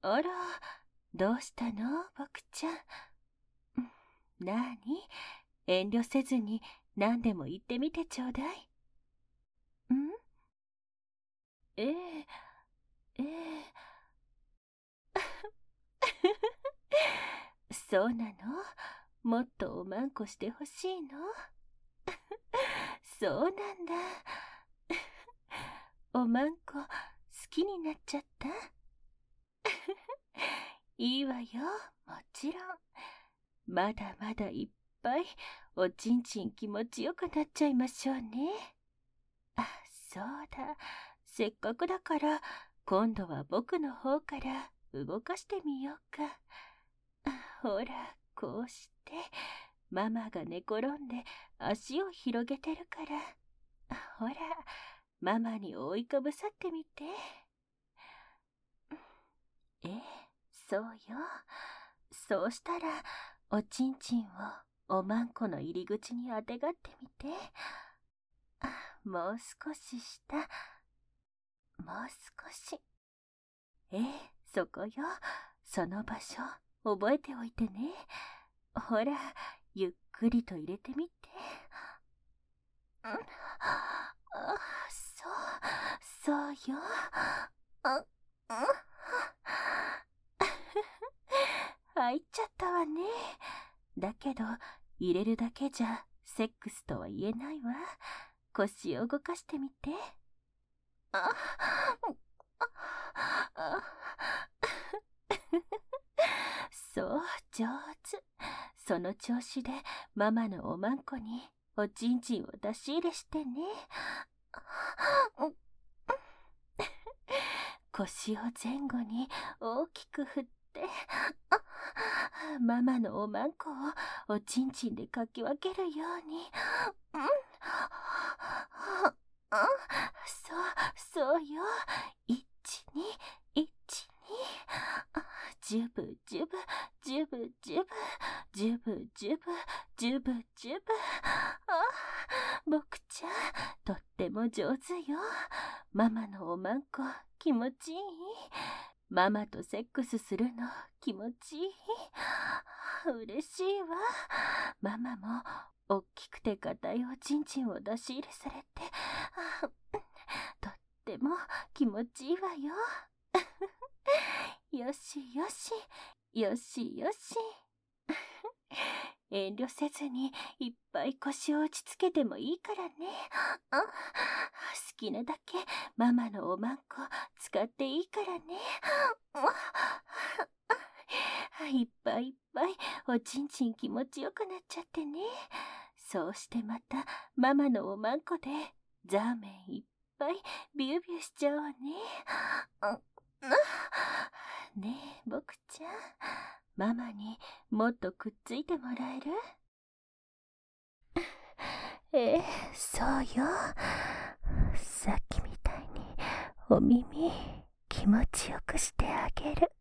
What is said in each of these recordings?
あら、どうしたの、僕ちゃん。なに、遠慮せずに何でも言ってみてちょうだい。ええ、ええ。そうなの？もっとおまんこしてほしいの？そうなんだ。おまんこ好きになっちゃった？いいわよ、もちろん。まだまだいっぱいおちんちん気持ちよくなっちゃいましょうね。あ、そうだ。せっかくだから今度は僕の方から動かしてみようか。ほら、こうしてママが寝転んで足を広げてるから、ほら、ママに覆いかぶさってみて。ええ、そうよ。そうしたらおちんちんをおまんこの入り口にあてがってみて。もう少し下、もう少し。ええ、そこよ。その場所覚えておいてね。ほら、ゆっくりと入れてみて。そうよ。入っちゃったわね。だけど、入れるだけじゃセックスとは言えないわ。腰を動かしてみて。そう、上手。その調子でママのおまんこにおちんちんを出し入れしてね。腰を前後に大きく振って、ママのおまんこをおちんちんでかき分けるように。そうよ。1、2、1、2。ジュブジュブ、ジュブジュブ、ジュブジュブ、ジュブジュブ。僕ちゃん、とっても上手よ。ママのおまんこ、気持ちいい？ママとセックスするの気持ちいい？嬉しいわ。ママもおっきくて硬いおちんちんを出し入れされて、とっても気持ちいいわよ。よしよし、よしよし。遠慮せずにいっぱい腰を落ち着けてもいいからね。好きなだけママのおまんこ使っていいからね。いっぱいいっぱいおちんちん気持ちよくなっちゃってね。そうしてまたママのおまんこでザーメンいっぱいビュービューしちゃおうね。ねえ、僕ちゃん、ママにもっとくっついてもらえる？そうよ。さっきみたいにお耳気持ちよくしてあげる。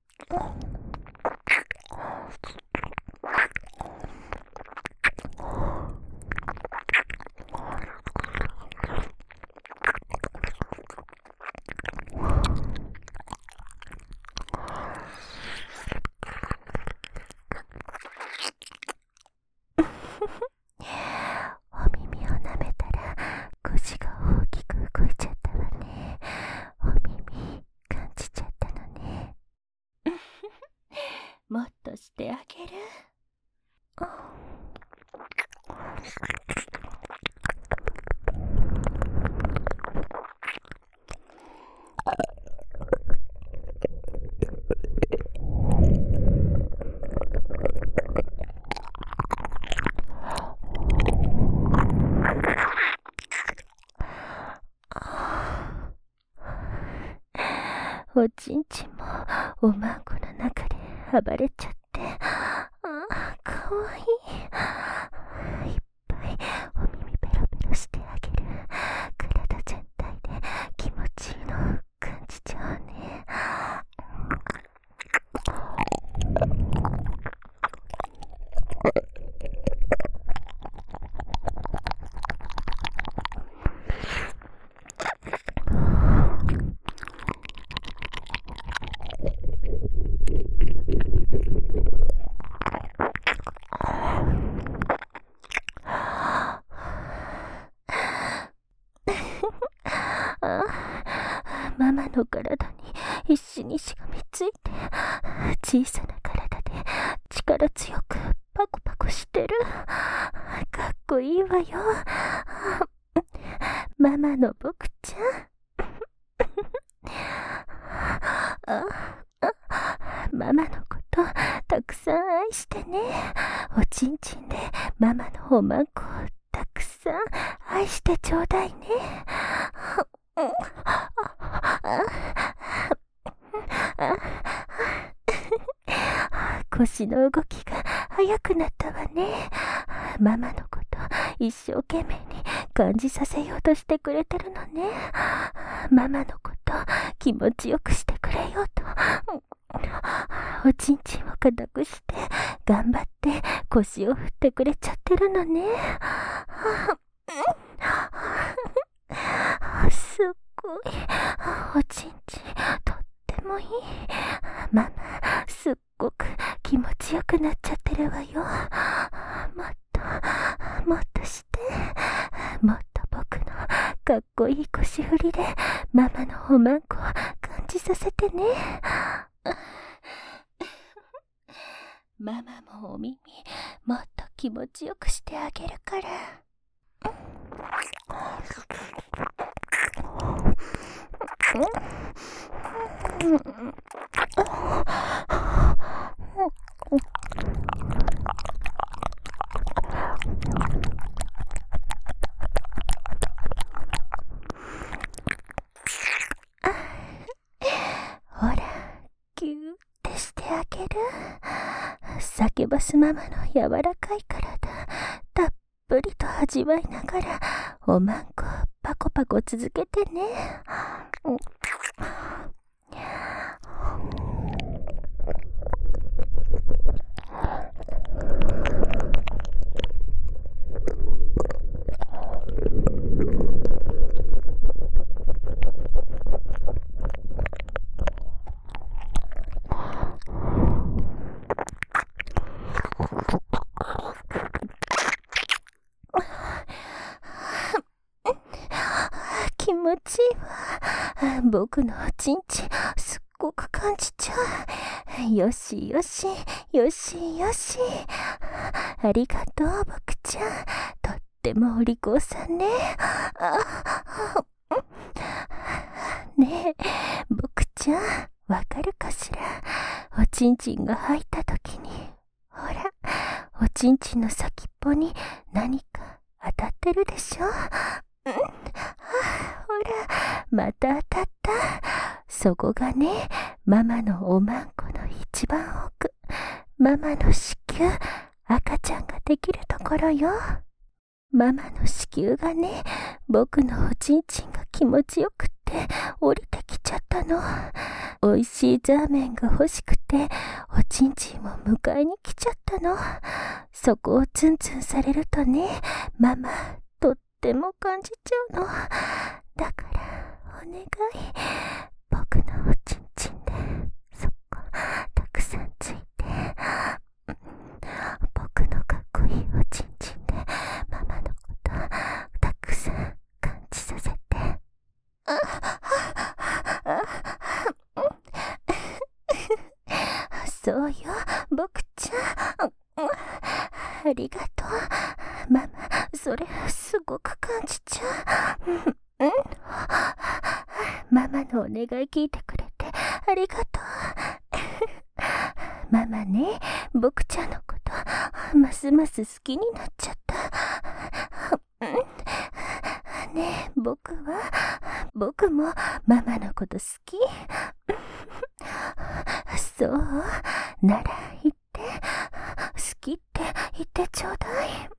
お耳を舐めたら腰が大きく動いちゃったわね。お耳感じちゃったのね。もっとしてあげる。おちんちんもおまんこの中で暴れちゃって、かわいい。いっぱいお耳ペロペロしてあげる。体全体で気持ちいいの感じちゃうね。 ママの体に必死にしがみついて、小さな体で力強くパコパコしてる。かっこいいわよ。ママの僕ちゃん。ママのことたくさん愛してね。おちんちんでママのおまんこをたくさん愛してちょうだいね。腰の動きが速くなったわね。ママのこと一生懸命に感じさせようとしてくれてるのね。ママのこと気持ちよくしてくれようと。おちんちんを固くして頑張って腰を振ってくれちゃってるのね。すっごいおちんちんとってもいい。ママすっごく気持ちよくなっちゃってるわよ。もっともっとして、もっと僕のかっこいい腰振りでママのおまんこを感じさせてね。ママもお耳もっと気持ちよくしてあげるから。ほら、ぎゅーってしてあげる。サキュバスママの柔らかい体たっぷりと味わいながらおまんこパコパコ続けてね。気持ちいいわ。僕のおちんちんすっごく感じちゃう。よしよしよしよし。ありがとう僕ちゃん。とってもお利口さんね。ねえ僕ちゃん、わかるかしら。おちんちんが入った時に、ほらおちんちんの先っぽに何か当たってるでしょ。ほらまた当たった。そこがね、ママのおまんこの一番奥、ママの子宮、赤ちゃんができるところよ。ママの子宮がね、僕のおちんちんが気持ちよくって降りてきちゃったの。おいしいザーメンが欲しくておちんちんを迎えに来ちゃったの。そこをツンツンされるとね、ママとっても感じちゃうの。だからお願い、僕のおちんちんでそこたくさんついて、僕のかっこいいおちんちんでママのことたくさん感じさせて。そうよ僕ちゃん。ありがとうママ、それすごく感じちゃう。ママのお願い聞いてくれてありがとう。ママね、僕ちゃんのことますます好きになっちゃった。ねえ僕もママのこと好き。そうなら言って、好きって言ってちょうだい。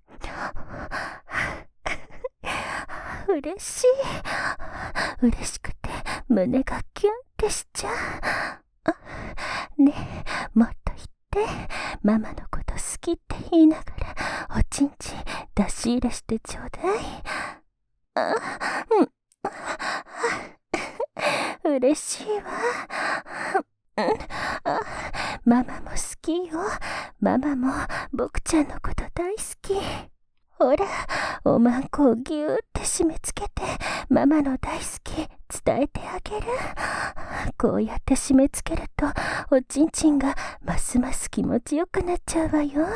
嬉しい。嬉しくて胸がキュンってしちゃう。ねえ、もっと言って、ママのこと好きって言いながらおちんちん出し入れしてちょうだい。嬉しいわ。ママも好きよ。ママも僕ちゃんのこと大好き。ほら、おまんこをぎゅーってって締め付けてママの大好き伝えてあげる。こうやって締め付けるとおちんちんがますます気持ちよくなっちゃうわよ。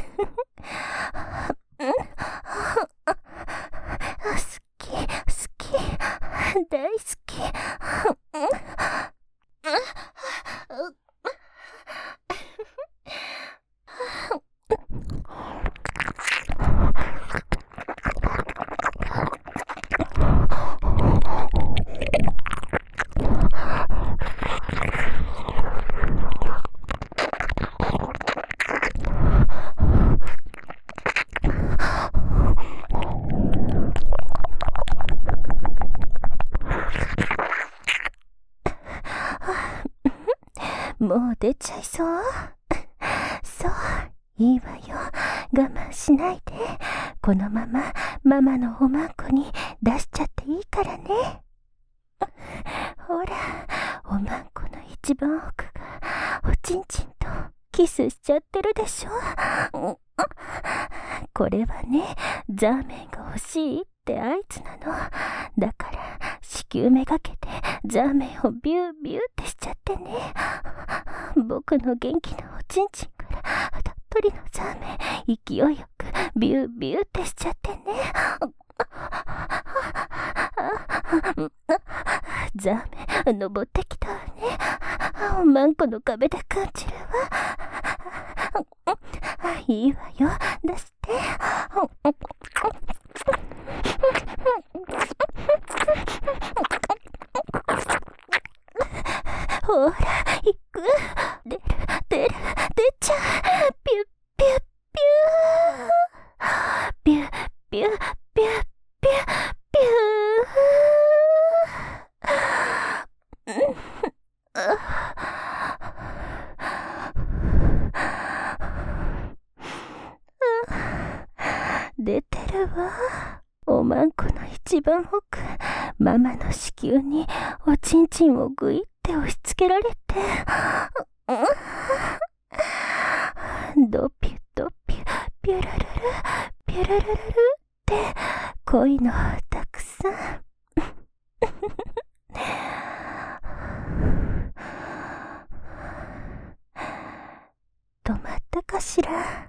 好き好き大好き。もう出ちゃいそう。そう、いいわよ。我慢しないで。このままママのおまんこに出しちゃっていいからね。ほら、おまんこの一番奥がおちんちんとキスしちゃってるでしょ。これはね、ザーメンが欲しいって合図なの。だから子宮めがけてザーメンをビュービューってしちゃってね。僕の元気なおちんちんからたっぷりのザーメン勢いよくビュービューってしちゃってね。ザーメン登ってきたわね。おまんこの壁で感じるわ。いいわよ、出して。ほら、行く。出ちゃう。ピュッピュッピュー。ピュッピュッピュッピュッピュー。出てるわ。おまんこの一番奥、ママの子宮におちんちんをぐいって押し付けられて、ドピュドピュピュルルルピュルルルルって恋のたくさん。止まったかしら。